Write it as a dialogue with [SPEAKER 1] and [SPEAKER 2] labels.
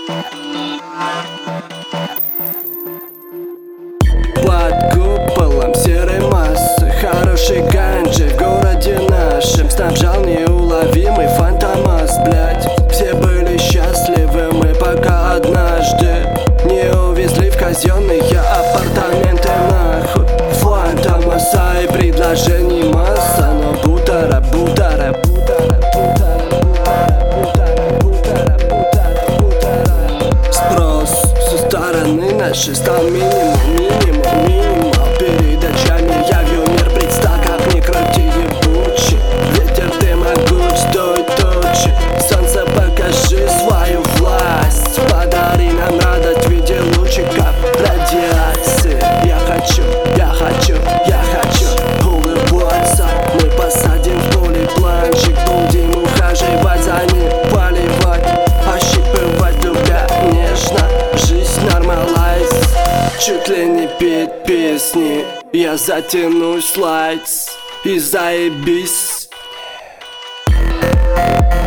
[SPEAKER 1] Под куполом серой массы хорошей ганджи в городе нашем снабжал неуловимый фантомас, блять. Все были счастливы мы, пока однажды не увезли в казенные апартаменты нахуй. Фантомаса и предложений масса, но бутара, бутара, бутара, бутара, бутара, бутара, бутара, бутара. Спрос со стороны нашей стал минимум. Перед очами я вью мир, представь, как не крути ебучий. Ветер, ты могуч, дуй тучи. Солнце, покажи свою власть. Подари нам радость в виде лучиков радиации. Я хочу улыбаться. Мы посадим в поле планчик, будем ухаживать за ним, поливать, ощипывать, любя нежно. Жизнь нормалайз, чуть ли не петь песни. Я затяну слайдс и заебись.